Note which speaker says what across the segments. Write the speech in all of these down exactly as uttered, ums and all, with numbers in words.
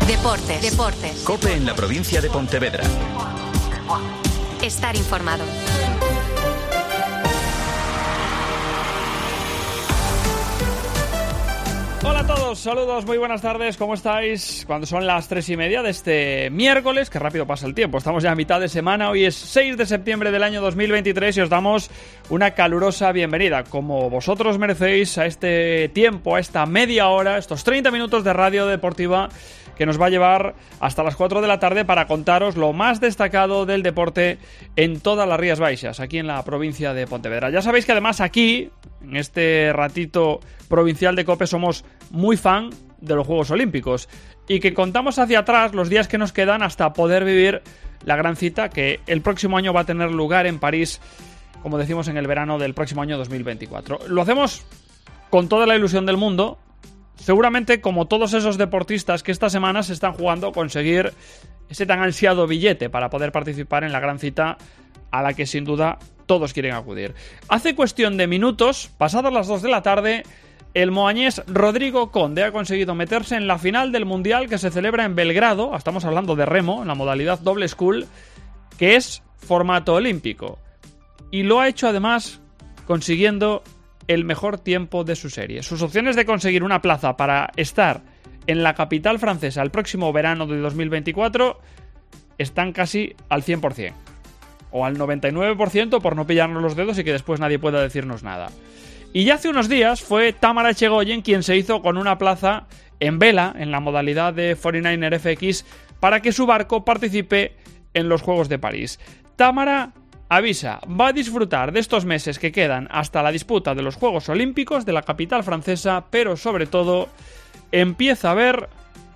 Speaker 1: Deportes. Deportes.
Speaker 2: COPE en la provincia de Pontevedra.
Speaker 1: Estar informado.
Speaker 3: Hola a todos, saludos, muy buenas tardes, ¿cómo estáis? Cuando son las tres y media de este miércoles, que rápido pasa el tiempo, estamos ya a mitad de semana, hoy es seis de septiembre del año dos mil veintitrés y os damos una calurosa bienvenida, como vosotros merecéis, a este tiempo, a esta media hora, estos treinta minutos de radio deportiva que nos va a llevar hasta las cuatro de la tarde para contaros lo más destacado del deporte en todas las Rías Baixas, aquí en la provincia de Pontevedra. Ya sabéis que además aquí, en este ratito provincial de COPE, somos muy fan de los Juegos Olímpicos y que contamos hacia atrás los días que nos quedan hasta poder vivir la gran cita que el próximo año va a tener lugar en París, como decimos, en el verano del próximo año dos mil veinticuatro. Lo hacemos con toda la ilusión del mundo, seguramente como todos esos deportistas que esta semana se están jugando a conseguir ese tan ansiado billete para poder participar en la gran cita a la que sin duda todos quieren acudir. Hace cuestión de minutos, pasadas las dos de la tarde, el moañés Rodrigo Conde ha conseguido meterse en la final del Mundial que se celebra en Belgrado, estamos hablando de remo, en la modalidad doble school, que es formato olímpico. Y lo ha hecho además consiguiendo el mejor tiempo de su serie. Sus opciones de conseguir una plaza para estar en la capital francesa el próximo verano de dos mil veinticuatro están casi al cien por ciento. O al noventa y nueve por ciento por no pillarnos los dedos y que después nadie pueda decirnos nada. Y ya hace unos días fue Tamara Echegoyen quien se hizo con una plaza en vela, en la modalidad de cuarenta y nueve F X, para que su barco participe en los Juegos de París. Tamara avisa, va a disfrutar de estos meses que quedan hasta la disputa de los Juegos Olímpicos de la capital francesa, pero sobre todo empieza a ver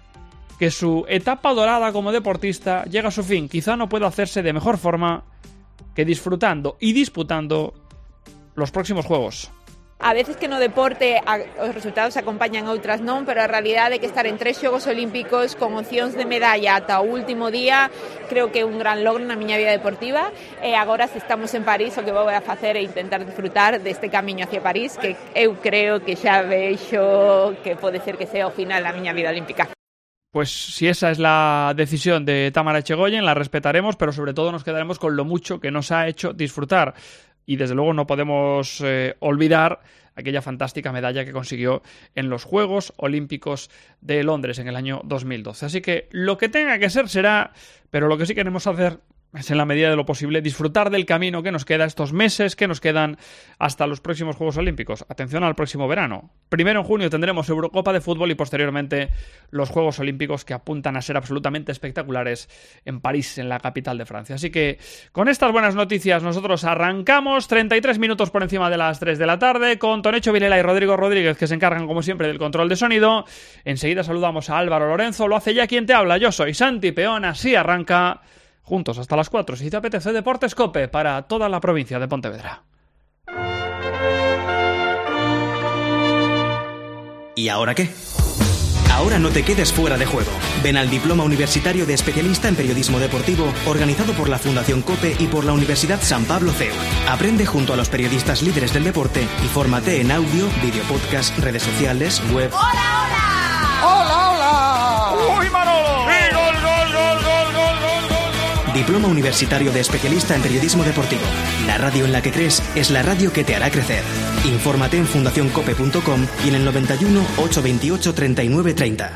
Speaker 3: que su etapa dorada como deportista llega a su fin. Quizá no pueda hacerse de mejor forma que disfrutando y disputando los próximos Juegos.
Speaker 4: A veces que no deporte os resultados acompañan a outras non, pero a realidade é que estar en tres Xogos Olímpicos con opcións de medalla ata o último día creo que é un gran logro na miña vida deportiva, e agora se estamos en París o que vou a facer é intentar disfrutar deste camiño hacia París, que eu creo que xa vexo que pode ser que sea o final da miña vida olímpica.
Speaker 3: Pues si esa es la decisión de Tamara Echegoyen, la respetaremos, pero sobre todo nos quedaremos con lo mucho que nos ha hecho disfrutar. Y desde luego no podemos eh, olvidar aquella fantástica medalla que consiguió en los Juegos Olímpicos de Londres en el año dos mil doce. Así que lo que tenga que ser será, pero lo que sí queremos hacer es, en la medida de lo posible, disfrutar del camino que nos queda, estos meses que nos quedan hasta los próximos Juegos Olímpicos. Atención al próximo verano. Primero en junio tendremos Eurocopa de fútbol y posteriormente los Juegos Olímpicos que apuntan a ser absolutamente espectaculares en París, en la capital de Francia. Así que con estas buenas noticias nosotros arrancamos, treinta y tres minutos por encima de las tres de la tarde, con Tonecho Vilela y Rodrigo Rodríguez, que se encargan como siempre del control de sonido. Enseguida saludamos a Álvaro Lorenzo, lo hace ya quien te habla, yo soy Santi Peón, así arranca juntos hasta las cuatro, si te apetece, Deportes COPE para toda la provincia de Pontevedra.
Speaker 5: ¿Y ahora qué? Ahora no te quedes fuera de juego. Ven al Diploma Universitario de Especialista en Periodismo Deportivo, organizado por la Fundación COPE y por la Universidad San Pablo C E U. Aprende junto a los periodistas líderes del deporte y fórmate en audio, video podcast, redes sociales, web.
Speaker 6: ¡Hola, hola! ¡Hola, hola!
Speaker 3: ¡Uy, Manolo! ¡Sí, gol, gol, gol, gol, gol, gol, gol!
Speaker 5: Diploma Universitario de Especialista en Periodismo Deportivo. La radio en la que crees es la radio que te hará crecer. Infórmate en fundación cope punto com y en el noventa y uno, ochocientos veintiocho, treinta y nueve treinta.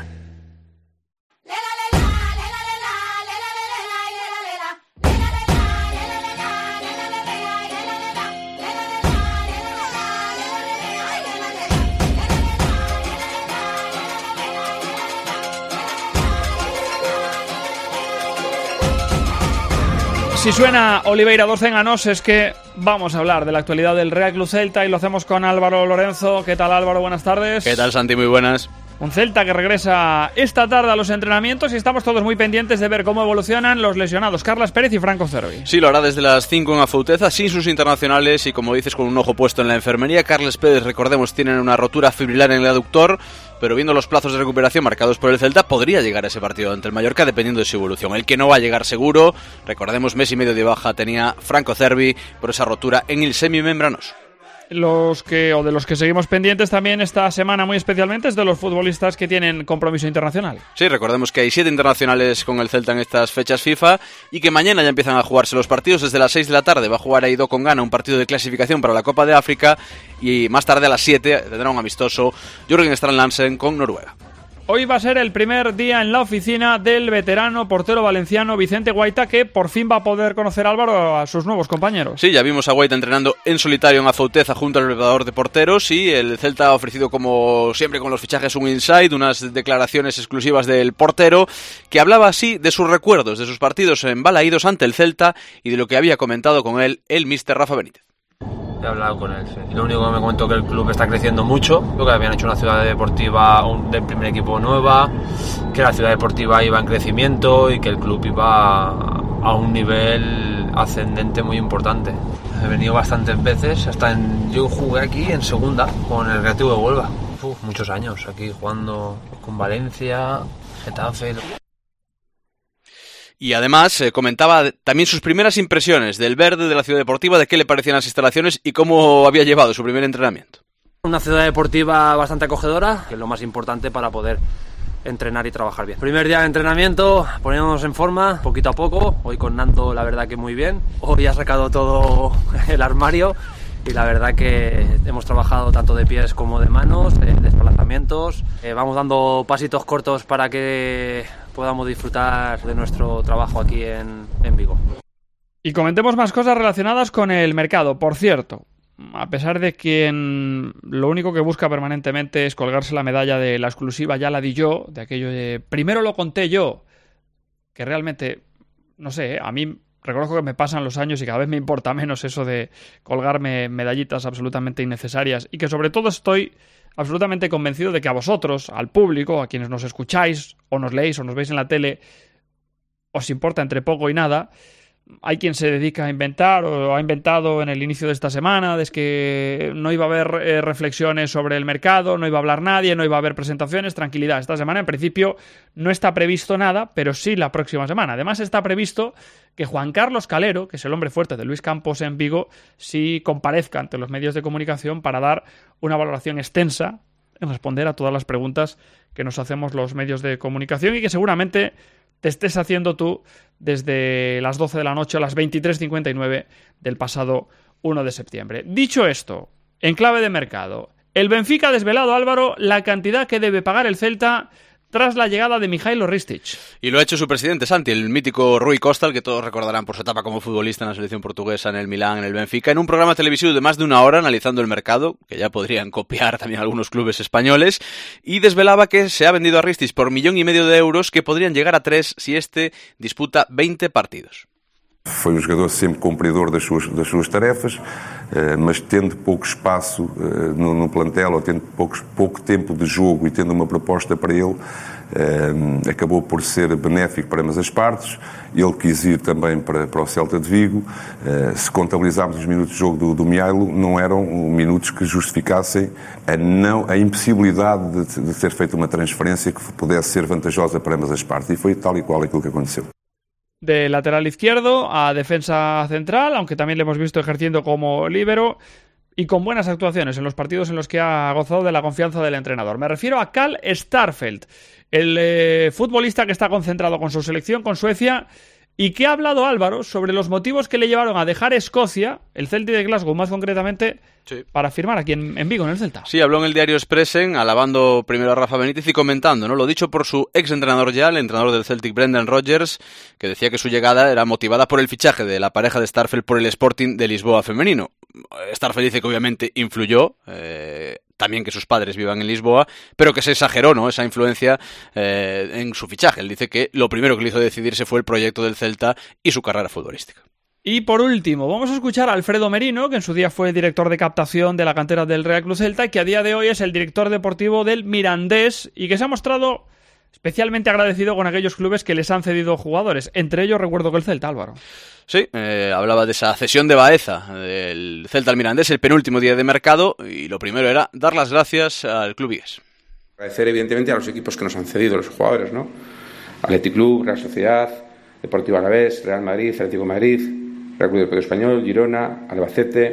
Speaker 3: Si suena Oliveira dos Enganos es que vamos a hablar de la actualidad del Real Club Celta y lo hacemos con Álvaro Lorenzo. ¿Qué tal, Álvaro? Buenas tardes.
Speaker 7: ¿Qué tal, Santi? Muy buenas.
Speaker 3: Un Celta que regresa esta tarde a los entrenamientos y estamos todos muy pendientes de ver cómo evolucionan los lesionados Carles Pérez y Franco Cervi.
Speaker 7: Sí, lo hará desde las cinco en Afouteza, sin sus internacionales y, como dices, con un ojo puesto en la enfermería. Carles Pérez, recordemos, tiene una rotura fibrilar en el aductor, pero viendo los plazos de recuperación marcados por el Celta, podría llegar a ese partido ante el Mallorca dependiendo de su evolución. El que no va a llegar seguro, recordemos, mes y medio de baja tenía Franco Cervi por esa rotura en el semimembranoso.
Speaker 3: los que o de los que seguimos pendientes también esta semana muy especialmente es de los futbolistas que tienen compromiso internacional.
Speaker 7: Sí, recordemos que hay siete internacionales con el Celta en estas fechas FIFA y que mañana ya empiezan a jugarse los partidos desde las seis de la tarde. Va a jugar Edo con Ghana un partido de clasificación para la Copa de África y más tarde a las siete tendrá un amistoso Jørgen Strand Larsen con Noruega.
Speaker 3: Hoy va a ser el primer día en la oficina del veterano portero valenciano Vicente Guaita, que por fin va a poder conocer, Álvaro, a sus nuevos compañeros.
Speaker 7: Sí, ya vimos a Guaita entrenando en solitario en Afouteza junto al preparador de porteros y el Celta ha ofrecido, como siempre con los fichajes, un insight, unas declaraciones exclusivas del portero, que hablaba así de sus recuerdos, de sus partidos embalaídos ante el Celta y de lo que había comentado con él el míster Rafa Benítez.
Speaker 1: He hablado con él, sí. Lo único que me comentó es que el club está creciendo mucho, que habían hecho una ciudad deportiva un, del primer equipo nueva, que la ciudad deportiva iba en crecimiento y que el club iba a un nivel ascendente muy importante. He venido bastantes veces, hasta en, yo jugué aquí en segunda con el Recreativo de Huelva. Uf, muchos años aquí jugando con Valencia, Getafe.
Speaker 7: Y además eh, comentaba también sus primeras impresiones del verde, de la ciudad deportiva, de qué le parecían las instalaciones y cómo había llevado su primer entrenamiento.
Speaker 1: Una ciudad deportiva bastante acogedora, que es lo más importante para poder entrenar y trabajar bien. Primer día de entrenamiento, poniéndonos en forma, poquito a poco. Hoy con Nando la verdad que muy bien. Hoy ha sacado todo el armario y la verdad que hemos trabajado tanto de pies como de manos, de desplazamientos. Eh, vamos dando pasitos cortos para que podamos disfrutar de nuestro trabajo aquí en, en Vigo.
Speaker 3: Y comentemos más cosas relacionadas con el mercado. Por cierto, a pesar de quien lo único que busca permanentemente es colgarse la medalla de la exclusiva, ya la di yo, de aquello de primero lo conté yo, que realmente, no sé, a mí reconozco que me pasan los años y cada vez me importa menos eso de colgarme medallitas absolutamente innecesarias y que sobre todo estoy absolutamente convencido de que a vosotros, al público, a quienes nos escucháis o nos leéis o nos veis en la tele, os importa entre poco y nada. Hay quien se dedica a inventar o ha inventado en el inicio de esta semana de que no iba a haber eh, reflexiones sobre el mercado, no iba a hablar nadie, no iba a haber presentaciones. Tranquilidad, esta semana en principio no está previsto nada, pero sí la próxima semana. Además está previsto que Juan Carlos Calero, que es el hombre fuerte de Luis Campos en Vigo, sí comparezca ante los medios de comunicación para dar una valoración extensa en responder a todas las preguntas que nos hacemos los medios de comunicación y que seguramente te estés haciendo tú desde las doce de la noche a las veintitrés cincuenta y nueve del pasado uno de septiembre. Dicho esto, en clave de mercado, el Benfica ha desvelado, Álvaro, la cantidad que debe pagar el Celta tras la llegada de Mihailo Ristic.
Speaker 7: Y lo ha hecho su presidente, Santi, el mítico Rui Costa, el que todos recordarán por su etapa como futbolista en la selección portuguesa, en el Milán, en el Benfica, en un programa televisivo de más de una hora analizando el mercado, que ya podrían copiar también algunos clubes españoles, y desvelaba que se ha vendido a Ristic por millón y medio de euros, que podrían llegar a tres si este disputa veinte partidos.
Speaker 8: Foi um jogador sempre cumpridor das suas, das suas tarefas, mas tendo pouco espaço no, no plantel, ou tendo pouco, pouco tempo de jogo e tendo uma proposta para ele, acabou por ser benéfico para ambas as partes. Ele quis ir também para, para o Celta de Vigo. Se contabilizarmos os minutos de jogo do, do Mihailo, não eram minutos que justificassem a, não, a impossibilidade de, de ter feito uma transferência que pudesse ser vantajosa para ambas as partes. E foi tal e qual aquilo que aconteceu.
Speaker 3: De lateral izquierdo a defensa central, aunque también le hemos visto ejerciendo como líbero y con buenas actuaciones en los partidos en los que ha gozado de la confianza del entrenador. Me refiero a Carl Starfelt, el eh, futbolista que está concentrado con su selección, con Suecia, y que ha hablado, Álvaro, sobre los motivos que le llevaron a dejar Escocia, el Celtic de Glasgow más concretamente, sí, para firmar aquí en, en Vigo, en el Celta.
Speaker 7: Sí, habló en el diario Expressen, alabando primero a Rafa Benítez y comentando, ¿no?, lo dicho por su ex entrenador ya, el entrenador del Celtic, Brendan Rodgers, que decía que su llegada era motivada por el fichaje de la pareja de Starfelt por el Sporting de Lisboa femenino. Starfelt dice que obviamente influyó, eh, también que sus padres vivan en Lisboa, pero que se exageró, ¿no?, esa influencia eh, en su fichaje. Él dice que lo primero que le hizo decidirse fue el proyecto del Celta y su carrera futbolística.
Speaker 3: Y por último, vamos a escuchar a Alfredo Merino, que en su día fue director de captación de la cantera del Real Club Celta y que a día de hoy es el director deportivo del Mirandés y que se ha mostrado especialmente agradecido con aquellos clubes que les han cedido jugadores. Entre ellos recuerdo que el Celta, Álvaro.
Speaker 7: Sí, eh, hablaba de esa cesión de Baeza del Celta al Mirandés el penúltimo día de mercado y lo primero era dar las gracias al club vigués.
Speaker 9: Agradecer evidentemente a los equipos que nos han cedido los jugadores, ¿no? Athletic Club, Real Sociedad, Deportivo Alavés, Real Madrid, Atlético de Madrid, Real Club Deportivo Español, Girona, Albacete,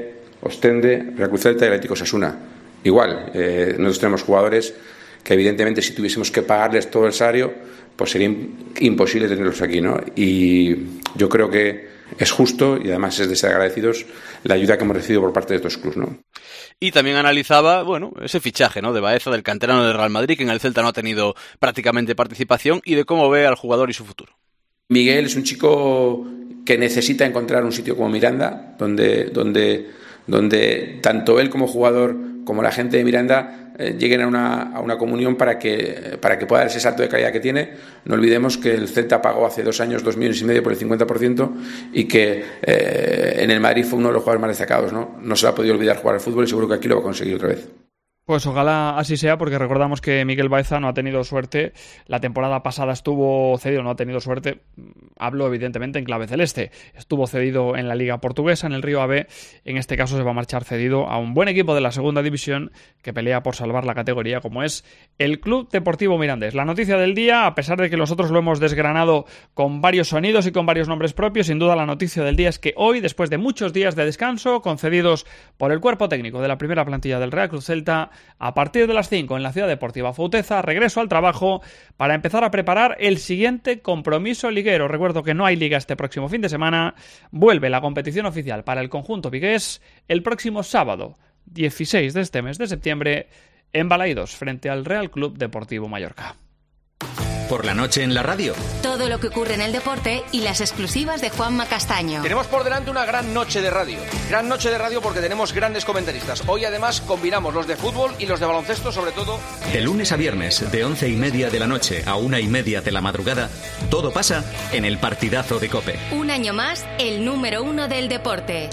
Speaker 9: Ostende, Real Cruz Celta y Atlético Osasuna. Igual, eh, nosotros tenemos jugadores que evidentemente si tuviésemos que pagarles todo el salario, pues sería imposible tenerlos aquí, ¿no? Y yo creo que es justo y además es de ser agradecidos la ayuda que hemos recibido por parte de estos clubes, ¿no?
Speaker 7: Y también analizaba, bueno, ese fichaje, ¿no?, de Baeza, del canterano del Real Madrid, que en el Celta no ha tenido prácticamente participación, y de cómo ve al jugador y su futuro.
Speaker 9: Miguel es un chico que necesita encontrar un sitio como Miranda, donde, donde, donde tanto él como jugador como la gente de Miranda eh, lleguen a una, a una comunión para que, para que pueda dar ese salto de calidad que tiene. No olvidemos que el Celta pagó hace dos años dos millones y medio por el cincuenta por ciento y que eh, en el Madrid fue uno de los jugadores más destacados, ¿no? No se le ha podido olvidar jugar al fútbol y seguro que aquí lo va a conseguir otra vez.
Speaker 3: Pues ojalá así sea, porque recordamos que Miguel Baeza no ha tenido suerte. La temporada pasada estuvo cedido, no ha tenido suerte. Hablo evidentemente en clave celeste. Estuvo cedido en la Liga Portuguesa, en el Río Ave. En este caso se va a marchar cedido a un buen equipo de la segunda división que pelea por salvar la categoría, como es el Club Deportivo Mirandés. La noticia del día, a pesar de que nosotros lo hemos desgranado con varios sonidos y con varios nombres propios, sin duda la noticia del día es que hoy, después de muchos días de descanso concedidos por el cuerpo técnico de la primera plantilla del Real Cruz Celta, a partir de las cinco en la Ciudad Deportiva Fauteza, regreso al trabajo para empezar a preparar el siguiente compromiso liguero. Recuerdo que no hay liga este próximo fin de semana. Vuelve la competición oficial para el conjunto vigués el próximo sábado, dieciséis de este mes de septiembre, en Balaidos, frente al Real Club Deportivo Mallorca.
Speaker 2: Por la noche en la radio.
Speaker 10: Todo lo que ocurre en el deporte y las exclusivas de Juanma Castaño.
Speaker 11: Tenemos por delante una gran noche de radio. Gran noche de radio porque tenemos grandes comentaristas. Hoy además combinamos los de fútbol y los de baloncesto, sobre todo.
Speaker 2: De lunes a viernes, de once y media de la noche a una y media de la madrugada, todo pasa en el partidazo de COPE.
Speaker 10: Un año más, el número uno del deporte.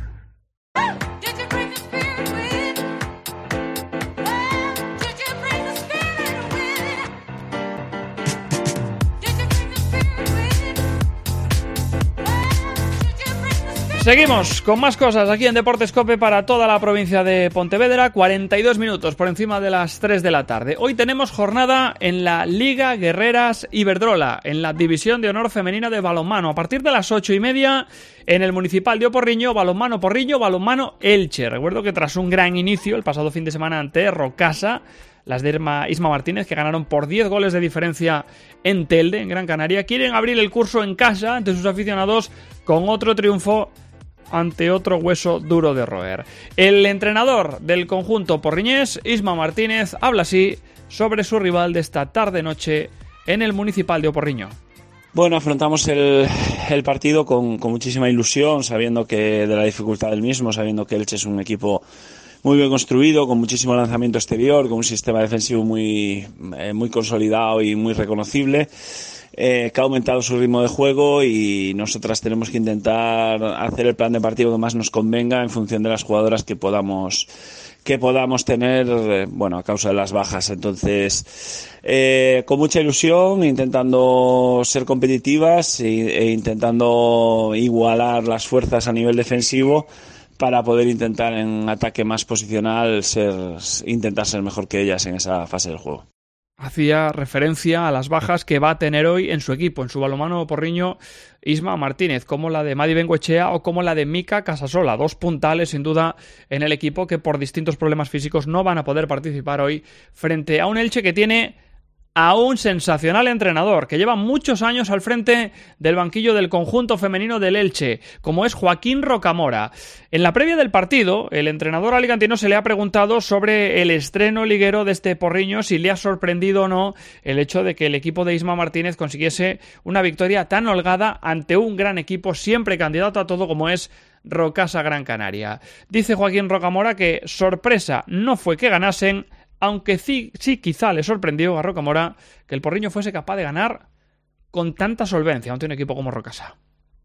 Speaker 3: Seguimos con más cosas aquí en Deportes COPE para toda la provincia de Pontevedra, cuarenta y dos minutos por encima de las tres de la tarde. Hoy tenemos jornada en la Liga Guerreras Iberdrola, en la División de Honor Femenina de Balonmano. A partir de las ocho y media en el Municipal de Oporriño, balonmano Porriño, balonmano Elche. Recuerdo que tras un gran inicio el pasado fin de semana ante Rocasa, las de Irma, Isma Martínez, que ganaron por diez goles de diferencia en Telde, en Gran Canaria, quieren abrir el curso en casa ante sus aficionados con otro triunfo ante otro hueso duro de roer. El entrenador del conjunto porriñés, Isma Martínez, habla así sobre su rival de esta tarde-noche en el Municipal de Oporriño.
Speaker 12: Bueno, afrontamos el, el partido con, con muchísima ilusión, sabiendo que de la dificultad del mismo, sabiendo que Elche es un equipo muy bien construido, con muchísimo lanzamiento exterior, con un sistema defensivo muy, eh, muy consolidado y muy reconocible. Eh, que ha aumentado su ritmo de juego y nosotras tenemos que intentar hacer el plan de partido que más nos convenga en función de las jugadoras que podamos que podamos tener, eh, bueno, a causa de las bajas. Entonces, eh, con mucha ilusión, intentando ser competitivas e, e intentando igualar las fuerzas a nivel defensivo para poder intentar en ataque más posicional ser intentar ser mejor que ellas en esa fase del juego.
Speaker 3: Hacía referencia a las bajas que va a tener hoy en su equipo, en su balonmano porriño, Isma Martínez, como la de Madi Bengoechea o como la de Mica Casasola, dos puntales sin duda en el equipo que por distintos problemas físicos no van a poder participar hoy frente a un Elche que tiene a un sensacional entrenador que lleva muchos años al frente del banquillo del conjunto femenino del Elche, como es Joaquín Rocamora. En la previa del partido, el entrenador alicantino se le ha preguntado sobre el estreno liguero de este porriño, si le ha sorprendido o no el hecho de que el equipo de Isma Martínez consiguiese una victoria tan holgada ante un gran equipo, siempre candidato a todo como es Rocasa Gran Canaria. Dice Joaquín Rocamora que sorpresa no fue que ganasen, aunque sí, sí quizá le sorprendió a Rocamora que el porriño fuese capaz de ganar con tanta solvencia ante un equipo como Rocasa.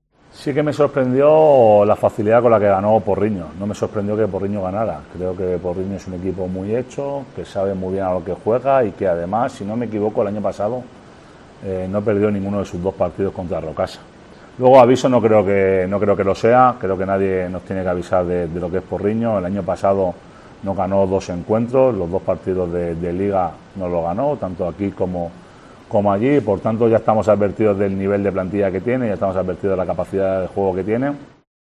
Speaker 13: Sí que me sorprendió la facilidad con la que ganó Porriño. No me sorprendió que Porriño ganara. Creo que Porriño es un equipo muy hecho, que sabe muy bien a lo que juega y que además, si no me equivoco, el año pasado eh, no perdió ninguno de sus dos partidos contra Rocasa. Luego aviso, no creo que no creo que lo sea. Creo que nadie nos tiene que avisar de, de lo que es Porriño. El año pasado nos ganó dos encuentros, los dos partidos de, de Liga nos lo ganó, tanto aquí como, como allí, por tanto ya estamos advertidos del nivel de plantilla que tiene, ya estamos advertidos de la capacidad de juego que tiene.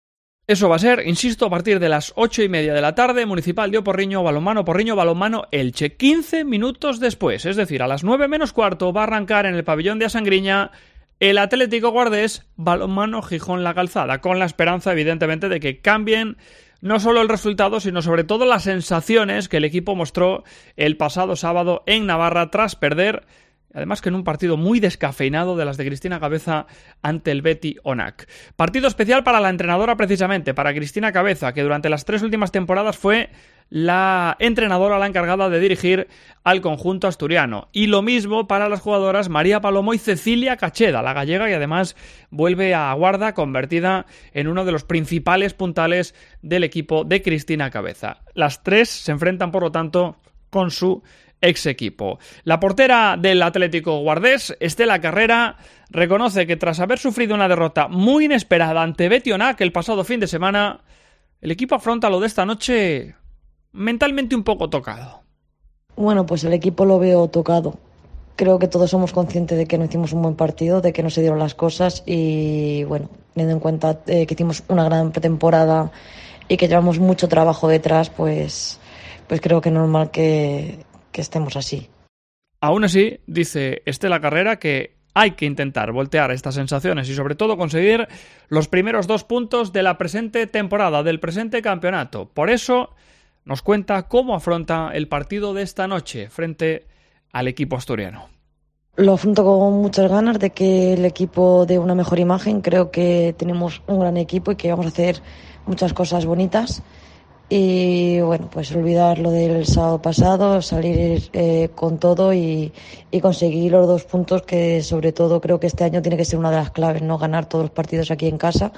Speaker 3: Eso va a ser, insisto, a partir de las ocho y media de la tarde, Municipal de Porriño, balonmano, Porriño, balonmano, Elche. quince minutos después, es decir, a las nueve menos cuarto, va a arrancar en el pabellón de Asangriña el Atlético Guardés, balonmano, Gijón La Calzada, con la esperanza, evidentemente, de que cambien no solo el resultado, sino sobre todo las sensaciones que el equipo mostró el pasado sábado en Navarra tras perder, además que en un partido muy descafeinado de las de Cristina Cabeza ante el Beti Onac. Partido especial para la entrenadora precisamente, para Cristina Cabeza, que durante las tres últimas temporadas fue la entrenadora la encargada de dirigir al conjunto asturiano. Y lo mismo para las jugadoras María Palomo y Cecilia Cacheda, la gallega, y además vuelve a Guarda, convertida en uno de los principales puntales del equipo de Cristina Cabeza. Las tres se enfrentan, por lo tanto, con su ex equipo. La portera del Atlético Guardés, Estela Carrera, reconoce que tras haber sufrido una derrota muy inesperada ante Beti Onac el pasado fin de semana, el equipo afronta lo de esta noche mentalmente un poco tocado.
Speaker 14: Bueno, pues el equipo lo veo tocado. Creo que todos somos conscientes de que no hicimos un buen partido, de que no se dieron las cosas y, bueno, teniendo en cuenta eh, que hicimos una gran pretemporada y que llevamos mucho trabajo detrás, pues, pues creo que es normal que que estemos así.
Speaker 3: Aún así, dice Estela Carrera que hay que intentar voltear estas sensaciones y sobre todo conseguir los primeros dos puntos de la presente temporada, del presente campeonato. Por eso nos cuenta cómo afronta el partido de esta noche frente al equipo asturiano.
Speaker 14: Lo afronto con muchas ganas de que el equipo dé una mejor imagen. Creo que tenemos un gran equipo y que vamos a hacer muchas cosas bonitas. Y bueno, pues olvidar lo del sábado pasado, salir eh, con todo y, y conseguir los dos puntos que sobre todo creo que este año tiene que ser una de las claves, ¿no? Ganar todos los partidos aquí en casa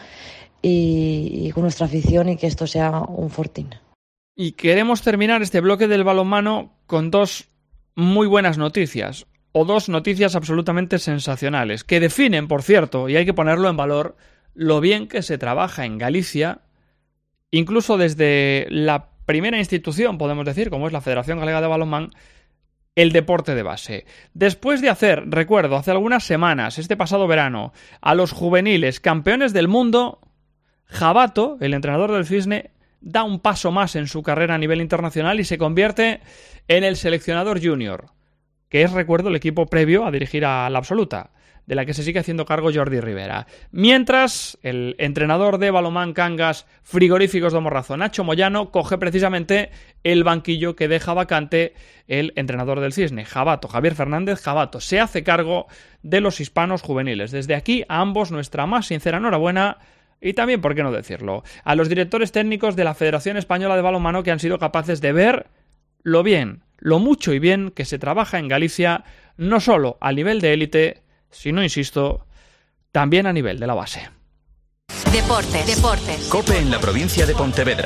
Speaker 14: y, y con nuestra afición y que esto sea un fortín.
Speaker 3: Y queremos terminar este bloque del balonmano con dos muy buenas noticias, o dos noticias absolutamente sensacionales, que definen, por cierto, y hay que ponerlo en valor, lo bien que se trabaja en Galicia, incluso desde la primera institución, podemos decir, como es la Federación Galega de Balonmán, el deporte de base. Después de hacer, recuerdo, hace algunas semanas, este pasado verano, a los juveniles campeones del mundo, Jabato, el entrenador del Cisne, da un paso más en su carrera a nivel internacional y se convierte en el seleccionador junior, que es, recuerdo, el equipo previo a dirigir a la Absoluta, de la que se sigue haciendo cargo Jordi Rivera. Mientras, el entrenador de balonmán Cangas Frigoríficos de Morrazo, Nacho Moyano, coge precisamente el banquillo que deja vacante el entrenador del Cisne, Jabato, Javier Fernández Jabato. Se hace cargo de los hispanos juveniles. Desde aquí, a ambos nuestra más sincera enhorabuena y también, ¿por qué no decirlo?, a los directores técnicos de la Federación Española de Balonmano que han sido capaces de ver lo bien, lo mucho y bien que se trabaja en Galicia, no solo a nivel de élite, sino, insisto, también a nivel de la base.
Speaker 10: Deportes. Deportes.
Speaker 2: COPE en la provincia de Pontevedra.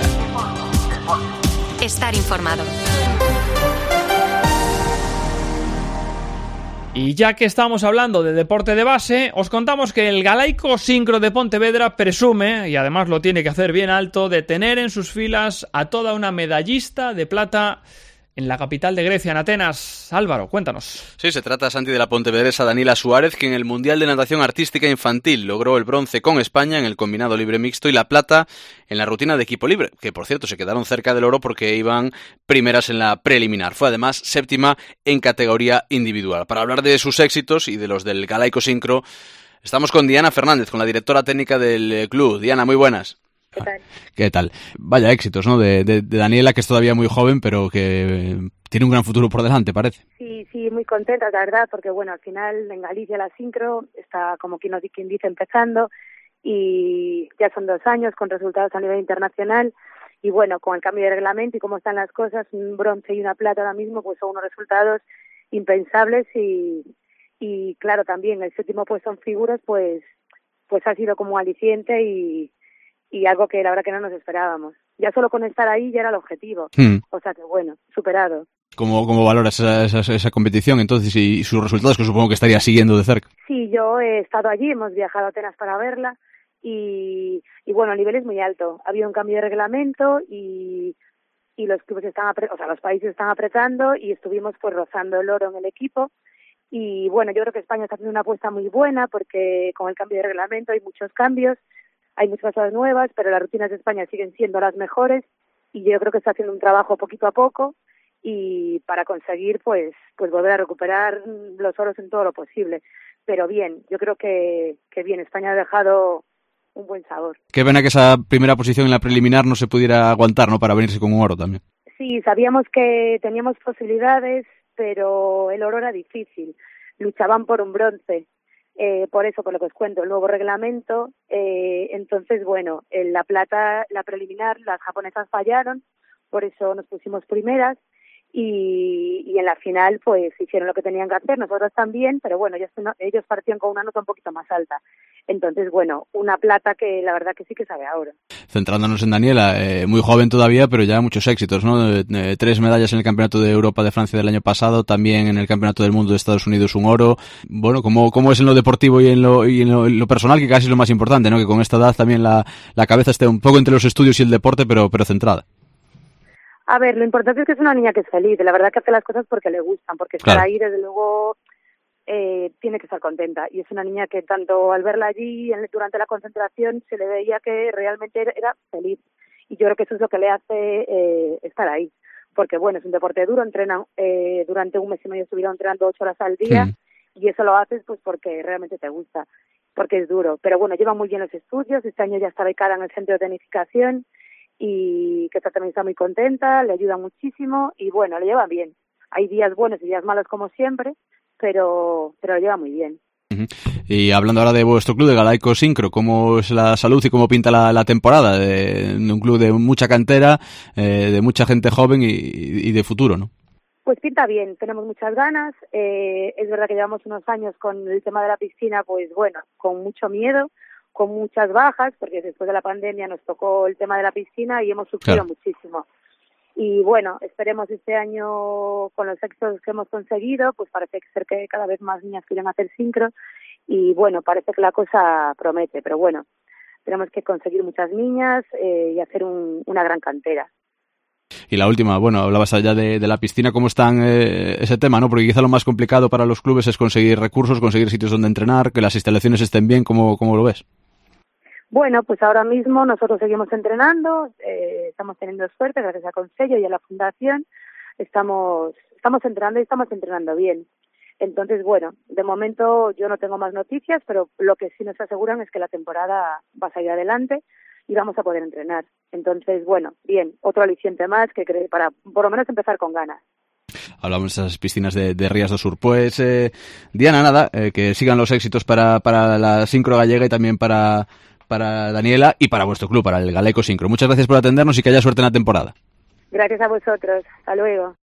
Speaker 10: Estar informado.
Speaker 3: Y ya que estamos hablando de deporte de base, os contamos que el Galaico Sincro de Pontevedra presume, y además lo tiene que hacer bien alto, de tener en sus filas a toda una medallista de plata en la capital de Grecia, en Atenas. Álvaro, cuéntanos.
Speaker 7: Sí, se trata, Santi, de la pontevedresa Daniela Suárez, que en el Mundial de Natación Artística Infantil logró el bronce con España en el combinado libre mixto y la plata en la rutina de equipo libre, que por cierto se quedaron cerca del oro porque iban primeras en la preliminar. Fue además séptima en categoría individual. Para hablar de sus éxitos y de los del Galaico Sincro, estamos con Diana Fernández, con la directora técnica del club. Diana, muy buenas.
Speaker 15: ¿Qué tal?
Speaker 7: ¿Qué tal? Vaya éxitos, ¿no? De, de, de Daniela, que es todavía muy joven, pero que tiene un gran futuro por delante, parece.
Speaker 15: Sí, sí, muy contenta, la verdad, porque bueno, al final en Galicia la sincro está, como quien, quien dice, empezando y ya son dos años con resultados a nivel internacional y bueno, con el cambio de reglamento y cómo están las cosas, un bronce y una plata ahora mismo, pues son unos resultados impensables y, y claro, también el séptimo puesto en figuras, pues, pues ha sido como aliciente y y algo que la verdad que no nos esperábamos. Ya solo con estar ahí ya era el objetivo. Hmm. O sea que bueno, superado.
Speaker 7: ¿Cómo, cómo valoras esa, esa, esa competición entonces y sus resultados, que supongo que estaría siguiendo de cerca?
Speaker 15: Sí, yo he estado allí, hemos viajado a Atenas para verla y, y bueno, el nivel es muy alto. Había un cambio de reglamento y, y los clubes están, apre- o sea, los países están apretando y estuvimos pues rozando el oro en el equipo. Y bueno, yo creo que España está haciendo una apuesta muy buena porque con el cambio de reglamento hay muchos cambios. hay muchas cosas nuevas, pero las rutinas de España siguen siendo las mejores y yo creo que está haciendo un trabajo poquito a poco y para conseguir pues pues volver a recuperar los oros en todo lo posible. Pero bien, yo creo que, que bien, España ha dejado un buen sabor.
Speaker 7: Qué pena que esa primera posición en la preliminar no se pudiera aguantar, ¿no? Para venirse con un oro también.
Speaker 15: Sí, sabíamos que teníamos posibilidades, pero el oro era difícil. Luchaban por un bronce. Eh, por eso, por lo que os cuento, el nuevo reglamento. Eh, entonces, bueno, en la plata, la preliminar, las japonesas fallaron, por eso nos pusimos primeras. Y, y en la final pues hicieron lo que tenían que hacer, nosotros también, pero bueno, ellos, ellos partían con una nota un poquito más alta. Entonces, bueno, una plata que la verdad que sí que sabe ahora.
Speaker 7: Centrándonos en Daniela, eh, muy joven todavía, pero ya muchos éxitos, ¿no? Eh, tres medallas en el Campeonato de Europa de Francia del año pasado, también en el Campeonato del Mundo de Estados Unidos un oro. Bueno, ¿cómo, cómo es en lo deportivo y en lo, y en lo, en lo personal, que casi es lo más importante, ¿no? Que con esta edad también la, la cabeza esté un poco entre los estudios y el deporte, pero, pero centrada.
Speaker 15: A ver, lo importante es que es una niña que es feliz, la verdad que hace las cosas porque le gustan, porque estar
Speaker 7: Claro.
Speaker 15: ahí, desde luego, eh, tiene que estar contenta. Y es una niña que tanto al verla allí, en, durante la concentración, se le veía que realmente era, era feliz. Y yo creo que eso es lo que le hace eh, estar ahí. Porque, bueno, es un deporte duro, entrenan eh, durante un mes y medio, estuvieron entrenando ocho horas al día,
Speaker 7: Sí.
Speaker 15: y eso lo haces pues porque realmente te gusta, porque es duro. Pero bueno, lleva muy bien los estudios, este año ya está becada en el centro de tecnificación, y que también está muy contenta, le ayuda muchísimo y bueno, le lleva bien. Hay días buenos y días malos como siempre, pero pero lo lleva muy bien.
Speaker 7: Uh-huh. Y hablando ahora de vuestro club, de Galaico Sincro, ¿cómo es la salud y cómo pinta la, la temporada? De, de un club de mucha cantera, eh, de mucha gente joven y, y de futuro, ¿no?
Speaker 15: Pues pinta bien, tenemos muchas ganas. Eh, es verdad que llevamos unos años con el tema de la piscina, pues bueno, con mucho miedo, con muchas bajas, porque después de la pandemia nos tocó el tema de la piscina y hemos sufrido
Speaker 7: Claro.
Speaker 15: muchísimo. Y bueno, esperemos este año, con los éxitos que hemos conseguido, pues parece ser que cada vez más niñas quieren hacer sincro y bueno, parece que la cosa promete, pero bueno, tenemos que conseguir muchas niñas eh, y hacer un, una gran cantera.
Speaker 7: Y la última, bueno, hablabas allá de, de la piscina, ¿cómo están eh, ese tema, no? Porque quizá lo más complicado para los clubes es conseguir recursos, conseguir sitios donde entrenar, que las instalaciones estén bien, ¿cómo, cómo lo ves?
Speaker 15: Bueno, pues ahora mismo nosotros seguimos entrenando, eh, estamos teniendo suerte gracias a Consello y a la Fundación, estamos estamos entrenando y estamos entrenando bien. Entonces, bueno, de momento yo no tengo más noticias, pero lo que sí nos aseguran es que la temporada va a salir adelante y vamos a poder entrenar. Entonces, bueno, bien, otro aliciente más que cree para por lo menos empezar con ganas.
Speaker 7: Hablamos de esas piscinas de, de Rías do Sur. Pues, eh, Diana, nada, eh, que sigan los éxitos para, para la sincro gallega y también para, para Daniela y para vuestro club, para el Galaico Sincro. Muchas gracias por atendernos y que haya suerte en la temporada.
Speaker 15: Gracias a vosotros. Hasta luego.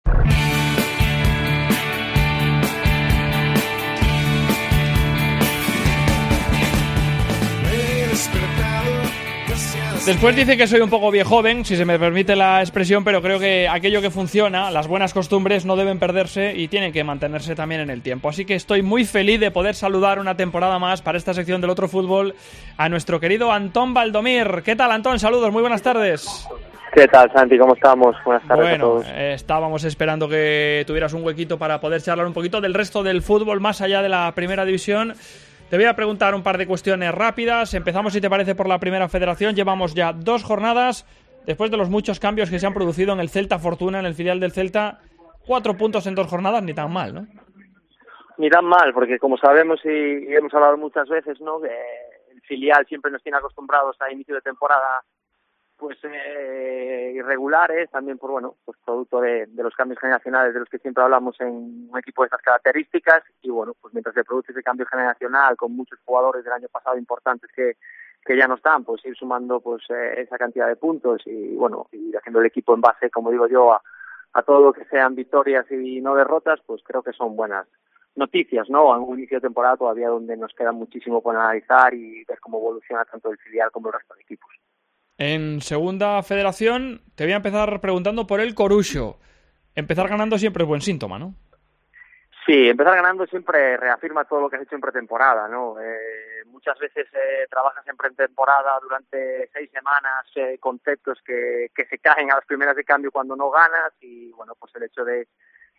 Speaker 3: Después dice que soy un poco viejoven, si se me permite la expresión, pero creo que aquello que funciona, las buenas costumbres no deben perderse y tienen que mantenerse también en el tiempo. Así que estoy muy feliz de poder saludar una temporada más para esta sección del Otro Fútbol a nuestro querido Antón Valdomir. ¿Qué tal, Antón? Saludos, muy buenas tardes.
Speaker 16: ¿Qué tal, Santi? ¿Cómo estamos? Buenas tardes
Speaker 3: bueno,
Speaker 16: a todos.
Speaker 3: Eh, estábamos esperando que tuvieras un huequito para poder charlar un poquito del resto del fútbol más allá de la primera división. Te voy a preguntar un par de cuestiones rápidas. Empezamos, si te parece, por la primera federación. Llevamos ya dos jornadas. Después de los muchos cambios que se han producido en el Celta Fortuna, en el filial del Celta, cuatro puntos en dos jornadas, ni tan mal, ¿no?
Speaker 16: Ni tan mal, porque como sabemos y, y hemos hablado muchas veces, ¿no? Que el filial siempre nos tiene acostumbrados a inicio de temporada pues eh, irregulares, también por bueno, pues producto de, de los cambios generacionales de los que siempre hablamos en un equipo de estas características, y bueno, pues mientras se produce ese cambio generacional con muchos jugadores del año pasado importantes que, que ya no están, pues ir sumando pues eh, esa cantidad de puntos y bueno, ir haciendo el equipo en base, como digo yo, a, a todo lo que sean victorias y no derrotas, pues creo que son buenas noticias, ¿no? En un inicio de temporada todavía donde nos queda muchísimo por analizar y ver cómo evoluciona tanto el filial como el resto de equipos.
Speaker 3: En segunda federación, te voy a empezar preguntando por el Coruxo. Empezar ganando siempre es buen síntoma, ¿no?
Speaker 16: Sí, empezar ganando siempre reafirma todo lo que has hecho en pretemporada, ¿no? Eh, muchas veces eh, trabajas en pretemporada durante seis semanas, eh, conceptos que, que se caen a las primeras de cambio cuando no ganas y, bueno, pues el hecho de,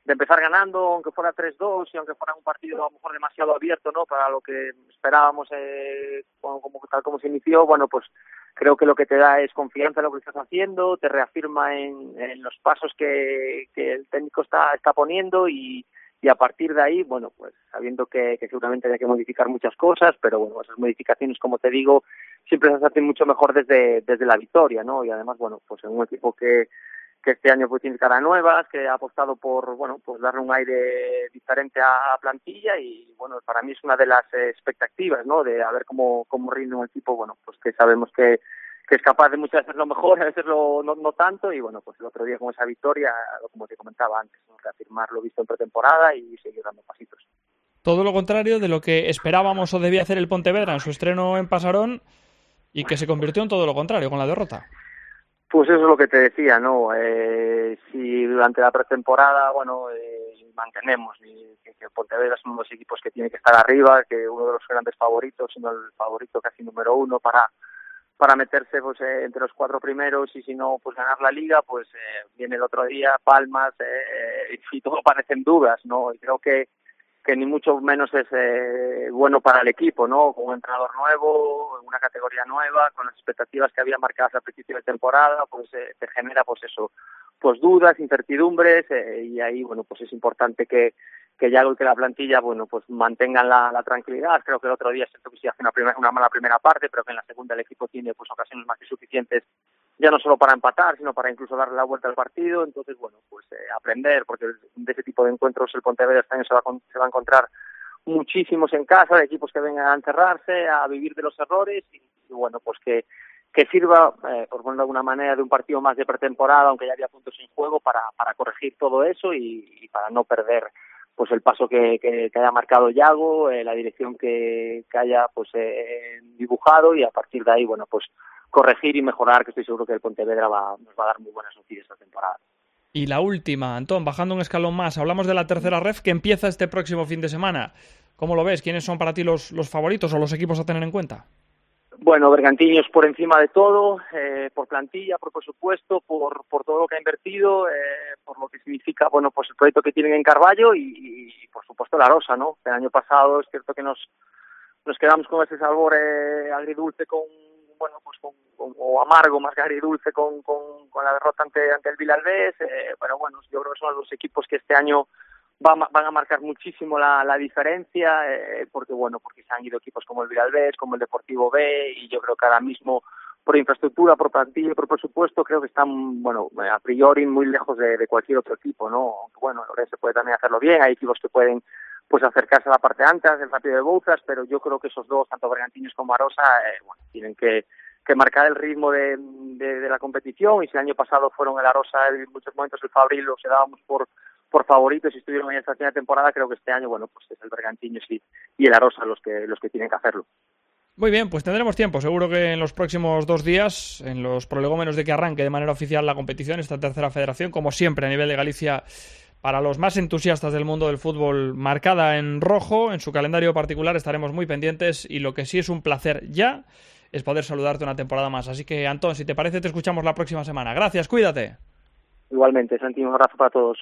Speaker 16: de empezar ganando, aunque fuera tres dos y aunque fuera un partido a lo mejor demasiado abierto, ¿no? Para lo que esperábamos, eh, como, como, tal como se inició, bueno, pues creo que lo que te da es confianza en lo que estás haciendo, te reafirma en, en los pasos que, que el técnico está, está poniendo y, y a partir de ahí, bueno, pues sabiendo que, que seguramente hay que modificar muchas cosas, pero bueno, esas modificaciones, como te digo, siempre se hacen mucho mejor desde, desde la victoria, ¿no? Y además, bueno, pues en un equipo que que este año pues tiene caras nuevas, que ha apostado por, bueno, pues darle un aire diferente a la plantilla y, bueno, para mí es una de las eh, expectativas, ¿no? De a ver cómo, cómo rinde un equipo, bueno, pues que sabemos que, que es capaz de muchas veces lo mejor, a veces lo, no, no tanto y, bueno, pues el otro día con esa victoria, como te comentaba antes, ¿no? Reafirmar lo visto en pretemporada y seguir dando pasitos.
Speaker 3: Todo lo contrario de lo que esperábamos o debía hacer el Pontevedra en su estreno en Pasarón y que se convirtió en todo lo contrario con la derrota.
Speaker 16: Pues eso es lo que te decía, ¿no? Eh, si durante la pretemporada, bueno, eh, mantenemos y que, que Pontevedra es uno de los equipos que tiene que estar arriba, que uno de los grandes favoritos, sino el favorito casi número uno para para meterse pues eh, entre los cuatro primeros y si no, pues ganar la Liga, pues eh, viene el otro día Palmas eh, y todo parecen dudas, ¿no? Y creo que que ni mucho menos es eh, bueno para el equipo, ¿no? Con un entrenador nuevo, en una categoría nueva, con las expectativas que había marcadas al principio de temporada, pues eh, te genera pues eso, pues dudas, incertidumbres eh, y ahí, bueno, pues es importante que que Yago y que la plantilla, bueno, pues mantengan la, la tranquilidad. Creo que el otro día es cierto que sí hace una, primera, una mala primera parte, pero que en la segunda el equipo tiene pues ocasiones más que suficientes, ya no solo para empatar, sino para incluso darle la vuelta al partido. Entonces, bueno, pues eh, aprender, porque de ese tipo de encuentros el Pontevedra este año se va, a, se va a encontrar muchísimos en casa, de equipos que vengan a encerrarse, a vivir de los errores y, y bueno, pues que que sirva, eh, por ponerlo de alguna manera, de un partido más de pretemporada, aunque ya había puntos en juego, para, para corregir todo eso y, y para no perder pues el paso que, que, que haya marcado Yago, eh, la dirección que, que haya pues eh, dibujado y a partir de ahí, bueno, pues corregir y mejorar, que estoy seguro que el Pontevedra va, nos va a dar muy buenas noticias esta temporada.
Speaker 3: Y la última, Antón, bajando un escalón más, hablamos de la tercera ref que empieza este próximo fin de semana. ¿Cómo lo ves? ¿Quiénes son para ti los, los favoritos o los equipos a tener en cuenta?
Speaker 16: Bueno, Bergantiños por encima de todo, eh, por plantilla, por presupuesto, por, por todo lo que ha invertido, eh, por lo que significa, bueno, pues el proyecto que tienen en Carballo y, y por supuesto la Arosa, ¿no? El año pasado es cierto que nos nos quedamos con ese sabor eh, agridulce con, bueno, pues con, con, o amargo más que agridulce con, con, con la derrota ante, ante el Vilalbés, eh, pero bueno, yo creo que son los equipos que este año van, van a marcar muchísimo la, la diferencia, eh, porque bueno, porque se han ido equipos como el Vilalbés, como el Deportivo B, y yo creo que ahora mismo por infraestructura, por plantilla y por presupuesto, creo que están, bueno, a priori muy lejos de, de cualquier otro equipo, ¿no? Aunque bueno, Lorenzo puede también hacerlo bien, hay equipos que pueden pues acercarse a la parte alta del Rápido de Bouzas, pero yo creo que esos dos, tanto Bergantiños como Arosa, eh, bueno, tienen que que marcar el ritmo de, de, de la competición, y si el año pasado fueron el Arosa, en muchos momentos el Fabril los dábamos por por favoritos y estuvieron en esta primera temporada, creo que este año, bueno, pues es el Bergantiños y, y el Arosa los que los que tienen que hacerlo.
Speaker 3: Muy bien, pues tendremos tiempo. Seguro que en los próximos dos días, en los prolegómenos de que arranque de manera oficial la competición, esta tercera federación, como siempre a nivel de Galicia, para los más entusiastas del mundo del fútbol, marcada en rojo, en su calendario particular estaremos muy pendientes, y lo que sí es un placer ya es poder saludarte una temporada más. Así que, Antón, si te parece, te escuchamos la próxima semana. Gracias, cuídate.
Speaker 16: Igualmente, Santi, un abrazo para todos.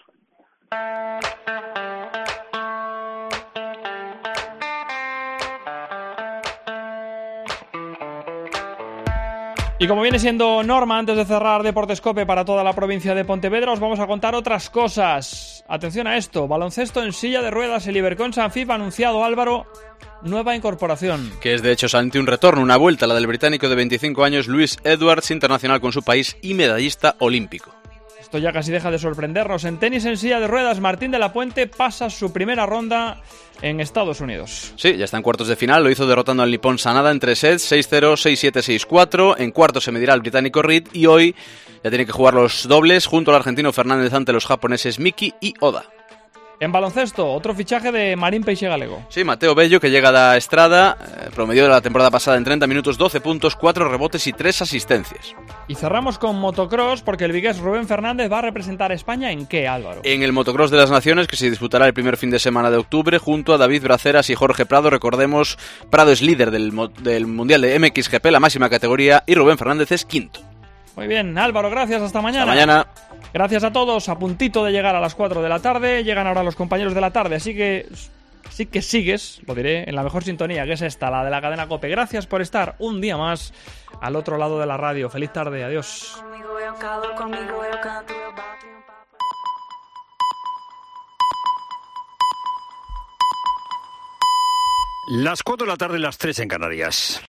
Speaker 3: Y como viene siendo norma, antes de cerrar Deportescope para toda la provincia de Pontevedra, os vamos a contar otras cosas. Atención a esto: baloncesto en silla de ruedas, el Ibercon Sanfib ha anunciado, Álvaro, nueva incorporación.
Speaker 7: Que es de hecho, Santi, un retorno, una vuelta, la del británico de veinticinco años Luis Edwards, internacional con su país y medallista olímpico.
Speaker 3: Esto ya casi deja de sorprendernos. En tenis en silla de ruedas, Martín de la Puente pasa su primera ronda en Estados Unidos.
Speaker 7: Sí, ya está en cuartos de final, lo hizo derrotando al nipón Sanada en tres sets, seis cero, seis siete, seis cuatro. En cuartos se medirá el británico Reed y hoy ya tiene que jugar los dobles junto al argentino Fernández ante los japoneses Miki y Oda.
Speaker 3: En baloncesto, otro fichaje de Marín Peixe Galego.
Speaker 7: Sí, Mateo Bello, que llega da Estrada, eh, promedió de la temporada pasada en treinta minutos, doce puntos, cuatro rebotes y tres asistencias.
Speaker 3: Y cerramos con motocross, porque el vigués Rubén Fernández va a representar a España ¿en qué, Álvaro?
Speaker 7: En el motocross de las Naciones, que se disputará el primer fin de semana de octubre, junto a David Braceras y Jorge Prado. Recordemos, Prado es líder del, del Mundial de M X G P, la máxima categoría, y Rubén Fernández es quinto.
Speaker 3: Muy bien, Álvaro, gracias, hasta mañana.
Speaker 7: Hasta mañana.
Speaker 3: Gracias a todos, a puntito de llegar a las cuatro de la tarde. Llegan ahora los compañeros de la tarde, así que sí que sigues, lo diré, en la mejor sintonía, que es esta, la de la cadena COPE. Gracias por estar un día más al otro lado de la radio. Feliz tarde, adiós.
Speaker 17: Las cuatro de la tarde, las tres en Canarias.